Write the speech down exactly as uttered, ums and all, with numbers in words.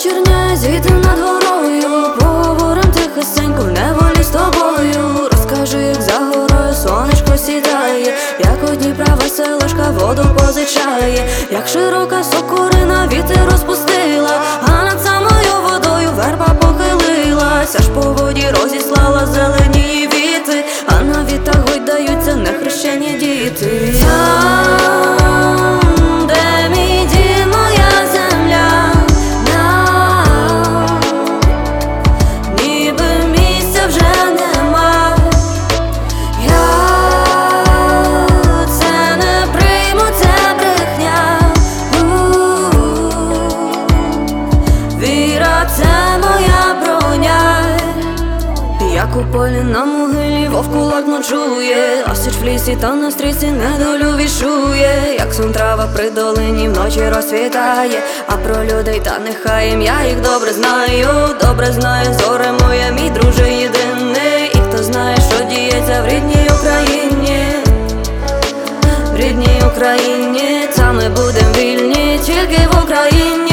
вечірня, зійти над горою, поговорим тихесенько в неволі з тобою. Розкажи, як за горою сонечко сідає, як у Дніпра веселушка воду позичає, як широка сокорина вітер розпустила, а над самою водою верба похилилась, аж по воді розіслала зелені віти, а на вітах гойдаються нехрещені діти. Там, де мій дім, моя земля, нам ніби місця вже нема. Я це не прийму, це брехня. У-у-у. Віра — це моя броня. Як у полі на могилі вовк кулак ночує, а сич в лісі та на стрічці недолю вішує, як сон трава при долині вночі розцвітає, а про людей та нехай ім'я їх добре знаю, добре знає зоре моє, мій друже єдиний. І хто знає, що діється в рідній Україні, в рідній Україні, та ми будем вільні тільки в Україні.